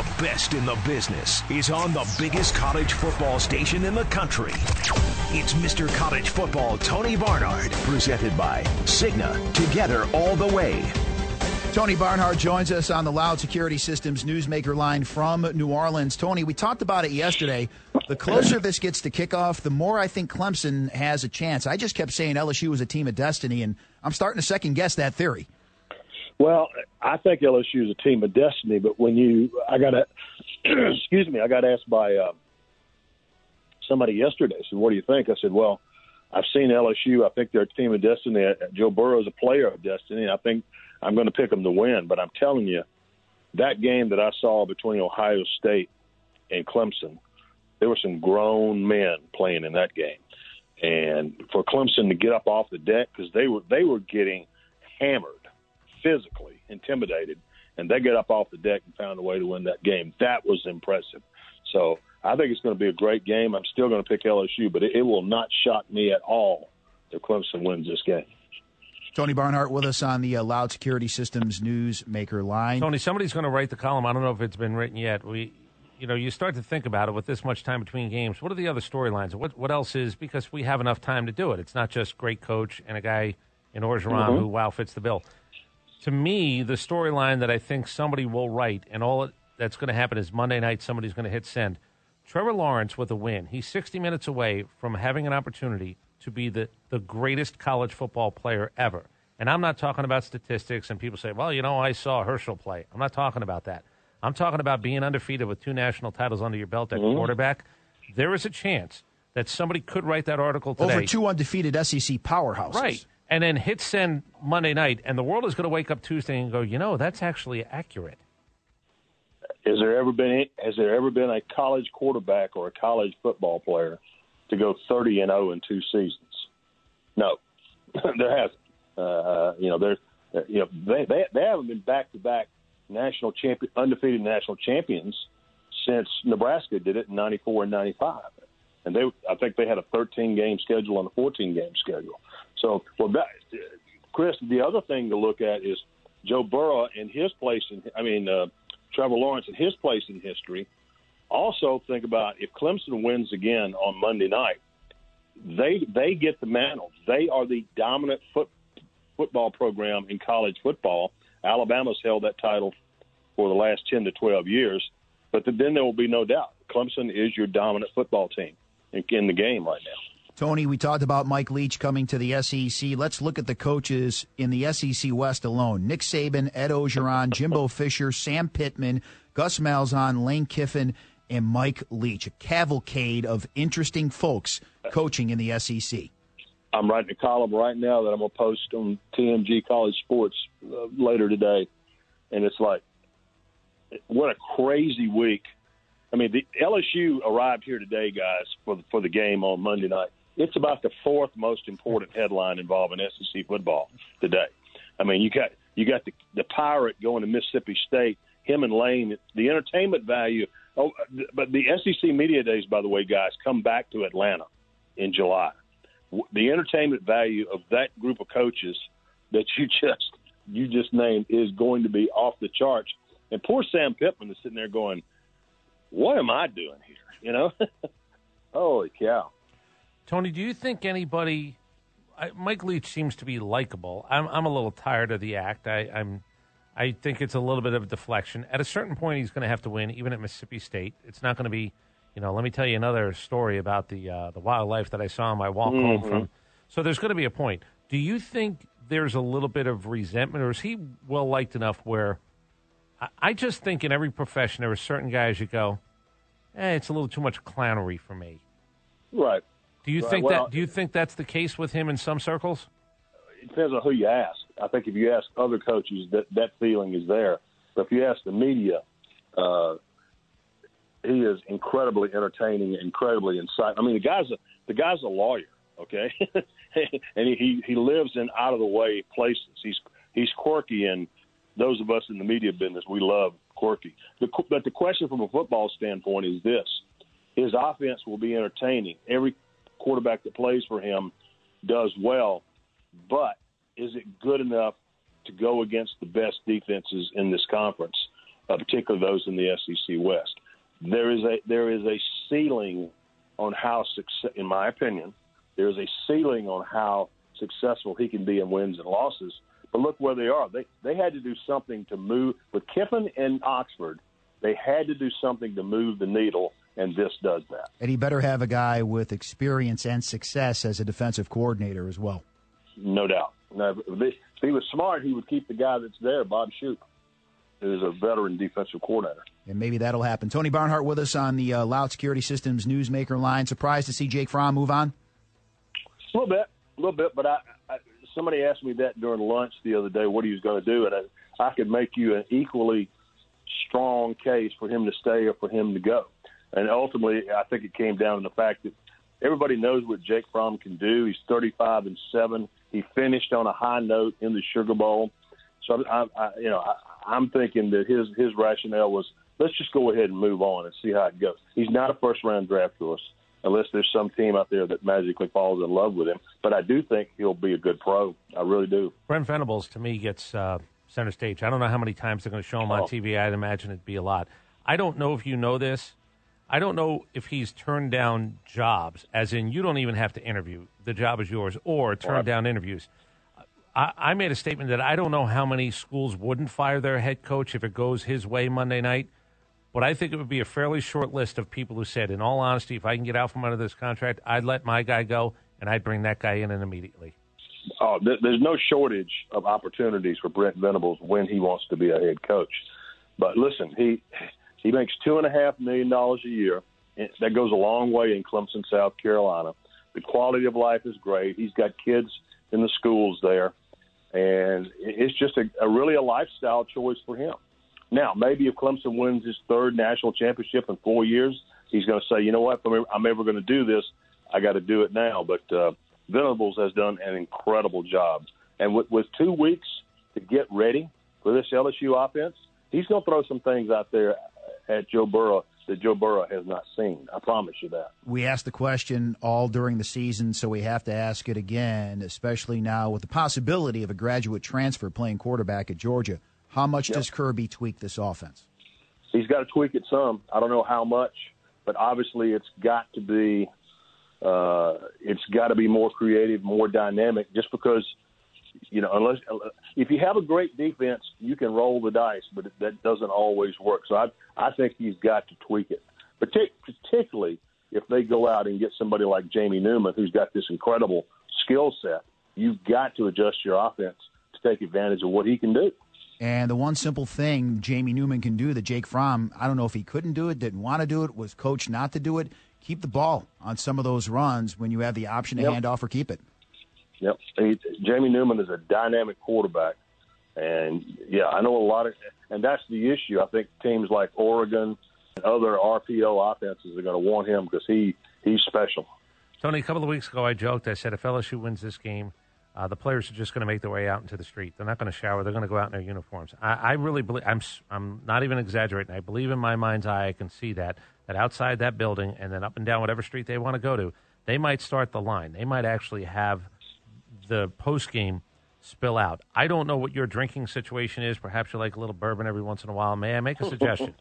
The best in the business is on the biggest college football station in the country. It's Mr. College Football Tony Barnard, presented by Cigna, together all the way. Tony Barnhart joins us on the Loud Security Systems Newsmaker line from New Orleans. Tony, we talked about it yesterday. The closer this gets to kickoff, the more I think Clemson has a chance. I just kept saying LSU was a team of destiny, and I'm starting to second-guess that theory. Well, I think LSU is a team of destiny, but I got asked by somebody yesterday. Said, "What do you think?" I said, "Well, I've seen LSU. I think they're a team of destiny. Joe Burrow is a player of destiny. I think I'm going to pick them to win." But I'm telling you, that game that I saw between Ohio State and Clemson, there were some grown men playing in that game, and for Clemson to get up off the deck because they were getting hammered, physically intimidated, and they got up off the deck and found a way to win that game. That was impressive. So I think it's going to be a great game. I'm still going to pick LSU, but it will not shock me at all if Clemson wins this game. Tony Barnhart with us on the Loud Security Systems Newsmaker line. Tony, somebody's going to write the column. I don't know if it's been written yet. You start to think about it with this much time between games. What are the other storylines? What else is, because we have enough time to do it. It's not just great coach and a guy in Orgeron who fits the bill. To me, the storyline that I think somebody will write, and all that's going to happen is Monday night somebody's going to hit send. Trevor Lawrence with a win. He's 60 minutes away from having an opportunity to be the greatest college football player ever. And I'm not talking about statistics and people say, well, I saw Herschel play. I'm not talking about that. I'm talking about being undefeated with 2 national titles under your belt at quarterback. There is a chance that somebody could write that article today. Over 2 undefeated SEC powerhouses. Right. And then hit send Monday night, and the world is going to wake up Tuesday and go, that's actually accurate. Has there ever been a college quarterback or a college football player to go 30-0 in 2 seasons? No, there hasn't. They haven't been back-to-back undefeated national champions since Nebraska did it in '94 and '95, and I think they had a 13-game schedule and a 14-game schedule. So, Chris, the other thing to look at is Joe Burrow and Trevor Lawrence and his place in history. Also, think about if Clemson wins again on Monday night, they get the mantle. They are the dominant football program in college football. Alabama's held that title for the last 10 to 12 years, but then there will be no doubt Clemson is your dominant football team in the game right now. Tony, we talked about Mike Leach coming to the SEC. Let's look at the coaches in the SEC West alone. Nick Saban, Ed Orgeron, Jimbo Fisher, Sam Pittman, Gus Malzahn, Lane Kiffin, and Mike Leach. A cavalcade of interesting folks coaching in the SEC. I'm writing a column right now that I'm going to post on TMG College Sports later today, and it's like, what a crazy week. I mean, the LSU arrived here today, guys, for the game on Monday night. It's about the 4th most important headline involving SEC football today. I mean, you got the Pirate going to Mississippi State, him and Lane, the entertainment value. Oh, but the SEC Media Days, by the way, guys, come back to Atlanta in July. The entertainment value of that group of coaches that you just named is going to be off the charts. And poor Sam Pittman is sitting there going, what am I doing here? Holy cow. Tony, do you think anybody Mike Leach seems to be likable. I'm a little tired of the act. I think it's a little bit of a deflection. At a certain point, he's going to have to win, even at Mississippi State. It's not going to be, let me tell you another story about the wildlife that I saw on my walk home from. So there's going to be a point. Do you think there's a little bit of resentment, or is he well-liked enough where I just think in every profession there are certain guys you go, it's a little too much clownery for me. Right. Do you think that? Do you think that's the case with him in some circles? It depends on who you ask. I think if you ask other coaches, that feeling is there. But if you ask the media, he is incredibly entertaining, incredibly insightful. I mean, the guy's a lawyer, okay, and he lives in out of the way places. He's quirky, and those of us in the media business, we love quirky. But the question from a football standpoint is this: his offense will be entertaining. Every quarterback that plays for him does well, but is it good enough to go against the best defenses in this conference? particularly those in the SEC West. There is a ceiling on how in my opinion, there is a ceiling on how successful he can be in wins and losses. But look where they are. They had to do something to move with Kiffin and Oxford. They had to do something to move the needle, and this does that. And he better have a guy with experience and success as a defensive coordinator as well. No doubt. Now, if he was smart, he would keep the guy that's there, Bob Shoop, who is a veteran defensive coordinator. And maybe that'll happen. Tony Barnhart with us on the Loud Security Systems Newsmaker line. Surprised to see Jake Fromm move on? A little bit. But somebody asked me that during lunch the other day, what he was going to do, and I could make you an equally strong case for him to stay or for him to go. And ultimately, I think it came down to the fact that everybody knows what Jake Fromm can do. He's 35-7. He finished on a high note in the Sugar Bowl. So I'm thinking that his rationale was, let's just go ahead and move on and see how it goes. He's not a first-round draft to us unless there's some team out there that magically falls in love with him. But I do think he'll be a good pro. I really do. Brent Venables, to me, gets center stage. I don't know how many times they're going to show him on TV. I'd imagine it'd be a lot. I don't know if you know this. I don't know if he's turned down jobs, as in you don't even have to interview. The job is yours, or turn down interviews. I made a statement that I don't know how many schools wouldn't fire their head coach if it goes his way Monday night, but I think it would be a fairly short list of people who said, in all honesty, if I can get out from under this contract, I'd let my guy go, and I'd bring that guy in immediately. Oh, there's no shortage of opportunities for Brent Venables when he wants to be a head coach. But listen, he makes $2.5 million a year. That goes a long way in Clemson, South Carolina. The quality of life is great. He's got kids in the schools there. And it's just really a lifestyle choice for him. Now, maybe if Clemson wins his third national championship in 4 years, he's going to say, you know what, if I'm ever going to do this, I got to do it now. But Venables has done an incredible job. And with 2 weeks to get ready for this LSU offense, he's going to throw some things out there at Joe Burrow that Joe Burrow has not seen. I promise you that. We asked the question all during the season, so we have to ask it again, especially now with the possibility of a graduate transfer playing quarterback at Georgia. How much does Kirby tweak this offense? He's got to tweak it some. I don't know how much, but obviously it's got to be more creative, more dynamic, just because, unless if you have a great defense, you can roll the dice, but that doesn't always work. So I think he's got to tweak it, particularly if they go out and get somebody like Jamie Newman, who's got this incredible skill set. You've got to adjust your offense to take advantage of what he can do. And the one simple thing Jamie Newman can do that Jake Fromm, I don't know if he couldn't do it, didn't want to do it, was coached not to do it, keep the ball on some of those runs when you have the option to hand off or keep it. Yep. Jamie Newman is a dynamic quarterback. And, I know a lot of – and that's the issue. I think teams like Oregon and other RPO offenses are going to want him because he's special. Tony, a couple of weeks ago I joked. I said if LSU wins this game, the players are just going to make their way out into the street. They're not going to shower. They're going to go out in their uniforms. I really believe – I'm not even exaggerating. I believe in my mind's eye I can see that outside that building and then up and down whatever street they want to go to, they might start the line. They might actually have the postgame spill out. I don't know what your drinking situation is. Perhaps you like a little bourbon every once in a while. May I make a suggestion?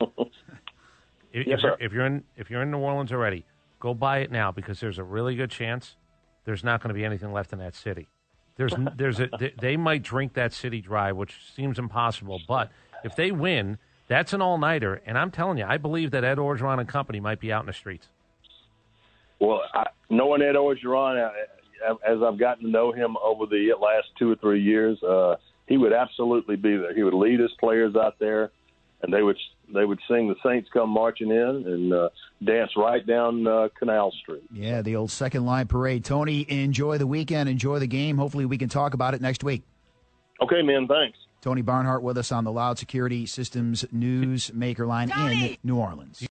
If you're in New Orleans already, go buy it now because there's a really good chance there's not going to be anything left in that city. They might drink that city dry, which seems impossible. But if they win, that's an all-nighter. And I'm telling you, I believe that Ed Orgeron and company might be out in the streets. Well, knowing Ed Orgeron, as I've gotten to know him over the last 2 or 3 years, he would absolutely be there. He would lead his players out there, and they would sing "The Saints Come Marching In" and dance right down Canal Street. Yeah, the old second line parade. Tony, enjoy the weekend, enjoy the game. Hopefully we can talk about it next week. Okay, man, thanks. Tony Barnhart with us on the Loud Security Systems Newsmaker line in New Orleans.